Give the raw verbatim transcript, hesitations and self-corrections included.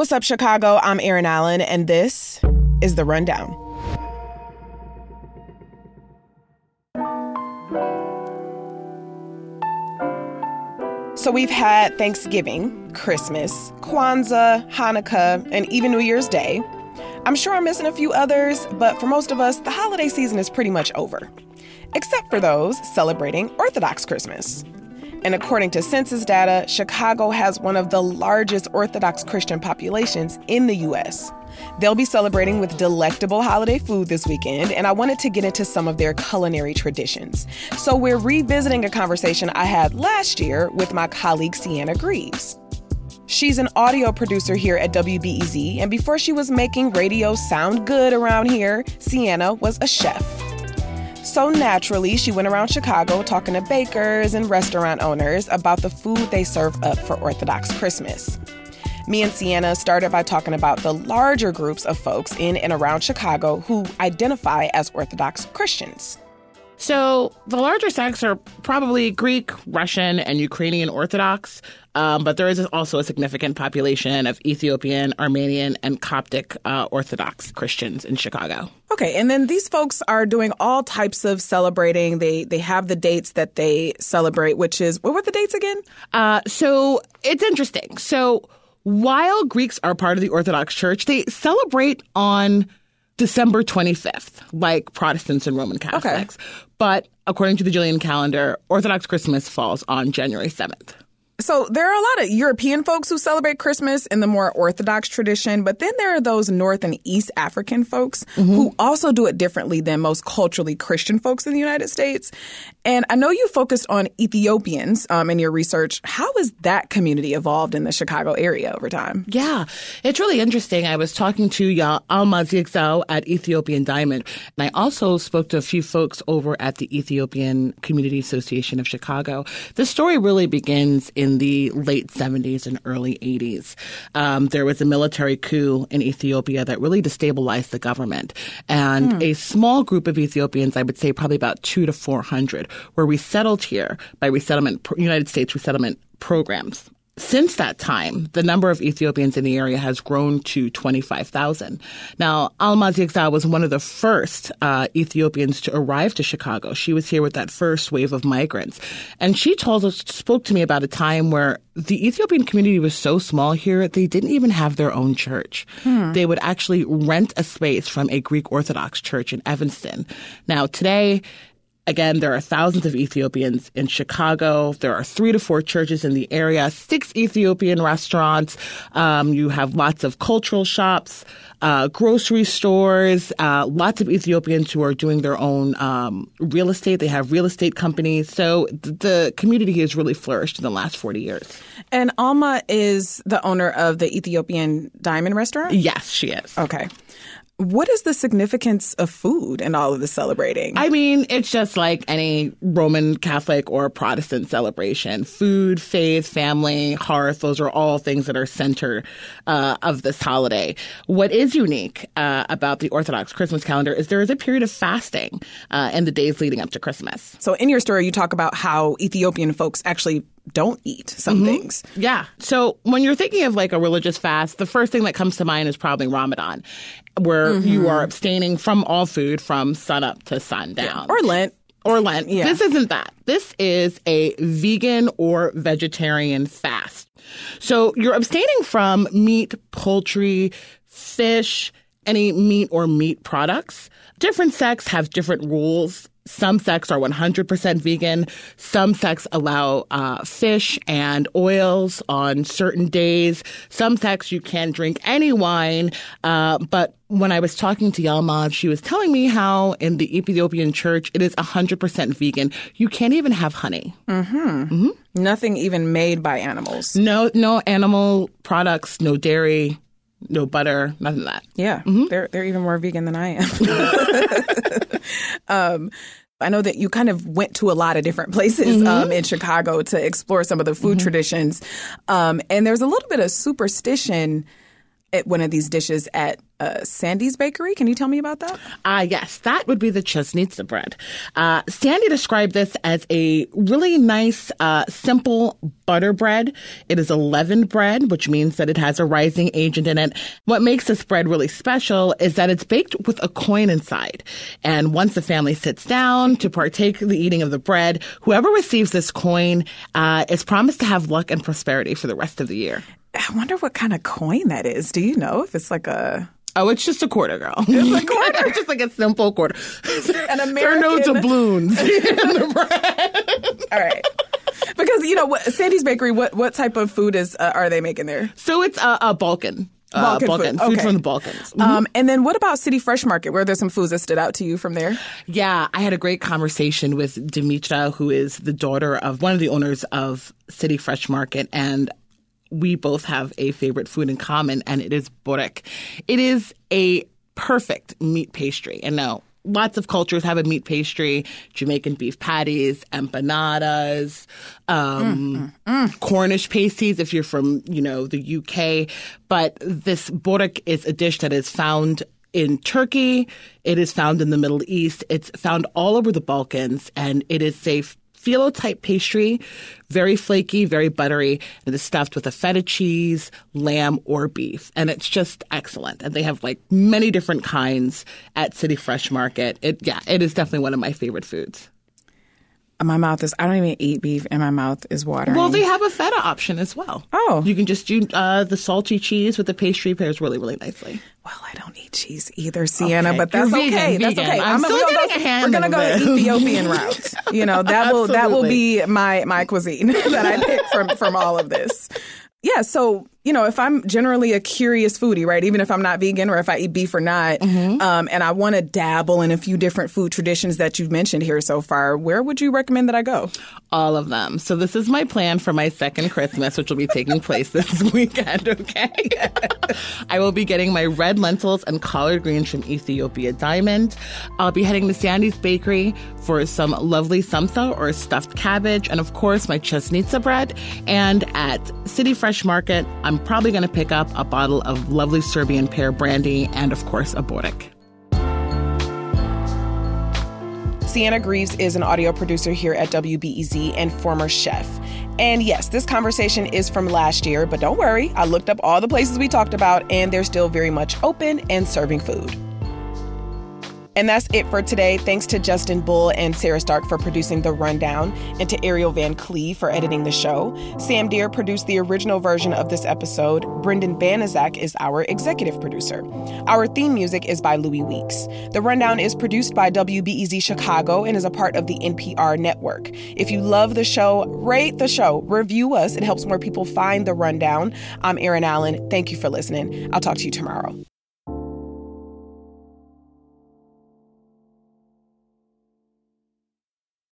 What's up, Chicago? I'm Erin Allen, and this is The Rundown. So we've had Thanksgiving, Christmas, Kwanzaa, Hanukkah, and even New Year's Day. I'm sure I'm missing a few others, but for most of us, the holiday season is pretty much over. Except for those celebrating Orthodox Christmas. And according to census data, Chicago has one of the largest Orthodox Christian populations in the U S. They'll be celebrating with delectable holiday food this weekend, and I wanted to get into some of their culinary traditions. So we're revisiting a conversation I had last year with my colleague Sienna Greaves. She's an audio producer here at W B E Z, and before she was making radio sound good around here, Sienna was a chef. So naturally, she went around Chicago talking to bakers and restaurant owners about the food they serve up for Orthodox Christmas. Me and Sienna started by talking about the larger groups of folks in and around Chicago who identify as Orthodox Christians. So the larger sects are probably Greek, Russian, and Ukrainian Orthodox, um, but there is also a significant population of Ethiopian, Armenian, and Coptic uh, Orthodox Christians in Chicago. Okay, and then these folks are doing all types of celebrating. They they have the dates that they celebrate, which is, what were the dates again? Uh, so it's interesting. So while Greeks are part of the Orthodox Church, they celebrate on December twenty-fifth, like Protestants and Roman Catholics. Okay. But according to the Julian calendar, Orthodox Christmas falls on January seventh. So there are a lot of European folks who celebrate Christmas in the more Orthodox tradition, but then there are those North and East African folks mm-hmm. who also do it differently than most culturally Christian folks in the United States. And I know you focused on Ethiopians um, in your research. How has that community evolved in the Chicago area over time? Yeah, it's really interesting. I was talking to Ya Alma Ziegzau at Ethiopian Diamond, and I also spoke to a few folks over at the Ethiopian Community Association of Chicago. The story really begins in the late seventies and early eighties. Um, there was a military coup in Ethiopia that really destabilized the government. And hmm. a small group of Ethiopians, I would say probably about two to four hundred, were resettled here by resettlement, United States resettlement programs. Since that time, the number of Ethiopians in the area has grown to twenty-five thousand. Now, Alma Ziegzau was one of the first uh, Ethiopians to arrive to Chicago. She was here with that first wave of migrants. And she told us, spoke to me about a time where the Ethiopian community was so small here, they didn't even have their own church. Hmm. They would actually rent a space from a Greek Orthodox church in Evanston. Now, today, again, there are thousands of Ethiopians in Chicago. There are three to four churches in the area, six Ethiopian restaurants. Um, you have lots of cultural shops, uh, grocery stores, uh, lots of Ethiopians who are doing their own um, real estate. They have real estate companies. So th- the community has really flourished in the last forty years. And Alma is the owner of the Ethiopian Diamond restaurant? Yes, she is. Okay. What is the significance of food in all of the celebrating? I mean, it's just like any Roman Catholic or Protestant celebration. Food, faith, family, hearth, those are all things that are center uh, of this holiday. What is unique uh, about the Orthodox Christmas calendar is there is a period of fasting uh, in the days leading up to Christmas. So in your story, you talk about how Ethiopian folks actually don't eat some mm-hmm. things. Yeah. So when you're thinking of like a religious fast, the first thing that comes to mind is probably Ramadan, where mm-hmm. you are abstaining from all food from sunup to sundown. Yeah. Or Lent. Or Lent. Yeah. This isn't that. This is a vegan or vegetarian fast. So you're abstaining from meat, poultry, fish, any meat or meat products. Different sects have different rules. Some sects are one hundred percent vegan. Some sects allow uh, fish and oils on certain days. Some sects you can't drink any wine. Uh, but when I was talking to Yalma, she was telling me how in the Ethiopian church, it is one hundred percent vegan. You can't even have honey. Mm-hmm. Mm-hmm. Nothing even made by animals. No, no animal products, no dairy. No butter, none of that. Yeah, mm-hmm. they're they're even more vegan than I am. um, I know that you kind of went to a lot of different places mm-hmm. um, in Chicago to explore some of the food mm-hmm. traditions. Um, and there's a little bit of superstition at one of these dishes at uh, Sandy's Bakery. Can you tell me about that? Uh, yes, that would be the Chesnitsa bread. Uh, Sandy described this as a really nice, uh, simple butter bread. It is a leavened bread, which means that it has a rising agent in it. What makes this bread really special is that it's baked with a coin inside. And once the family sits down to partake in the eating of the bread, whoever receives this coin uh, is promised to have luck and prosperity for the rest of the year. I wonder what kind of coin that is. Do you know if it's like a... Oh, it's just a quarter, girl. It's a quarter? It's just like a simple quarter. An American... There are no doubloons in the bread. All right. Because, you know, what, Sandy's Bakery, what, what type of food is uh, are they making there? So it's a, a Balkan. Balkan, uh, Balkan food, food okay. from the Balkans. Mm-hmm. Um, and then what about City Fresh Market? Were there some foods that stood out to you from there? Yeah, I had a great conversation with Dimitra, who is the daughter of one of the owners of City Fresh Market, and we both have a favorite food in common, and it is borek. It is a perfect meat pastry. And now, lots of cultures have a meat pastry: Jamaican beef patties, empanadas, um, mm, mm, mm. Cornish pasties if you're from, you know, the U K. But this borek is a dish that is found in Turkey. It is found in the Middle East. It's found all over the Balkans, and it is a phyllo-type pastry, very flaky, very buttery. It is stuffed with a feta cheese, lamb, or beef. And it's just excellent. And they have like many different kinds at City Fresh Market. It, yeah, it is definitely one of my favorite foods. My mouth is, I don't even eat beef and my mouth is watering. Well, they have a feta option as well. Oh. You can just do uh, the salty cheese with the pastry, pairs really, really nicely. Well, I don't eat cheese either, Sienna, okay. but that's You're okay. Vegan, That's vegan. okay. I'm, I'm still we're getting gonna a hand We're going to go this. the Ethiopian route. You know, that will that will be my, my cuisine that I pick from, from all of this. Yeah, so, you know, if I'm generally a curious foodie, right, even if I'm not vegan or if I eat beef or not, mm-hmm. um, and I want to dabble in a few different food traditions that you've mentioned here so far, where would you recommend that I go? All of them. So this is my plan for my second Christmas, which will be taking place this weekend, okay? I will be getting my red lentils and collard greens from Ethiopia Diamond. I'll be heading to Sandy's Bakery for some lovely samsa or stuffed cabbage, and of course my chesnitsa bread. And at City Fresh Market, I'm probably going to pick up a bottle of lovely Serbian pear brandy and, of course, a borek. Sienna Greaves is an audio producer here at W B E Z and former chef. And yes, this conversation is from last year, but don't worry, I looked up all the places we talked about and they're still very much open and serving food. And that's it for today. Thanks to Justin Bull and Sarah Stark for producing The Rundown, and to Ariel Van Cleve for editing the show. Sam Deere produced the original version of this episode. Brendan Banaszak is our executive producer. Our theme music is by Louis Weeks. The Rundown is produced by W B E Z Chicago and is a part of the N P R network. If you love the show, rate the show, review us. It helps more people find The Rundown. I'm Erin Allen. Thank you for listening. I'll talk to you tomorrow.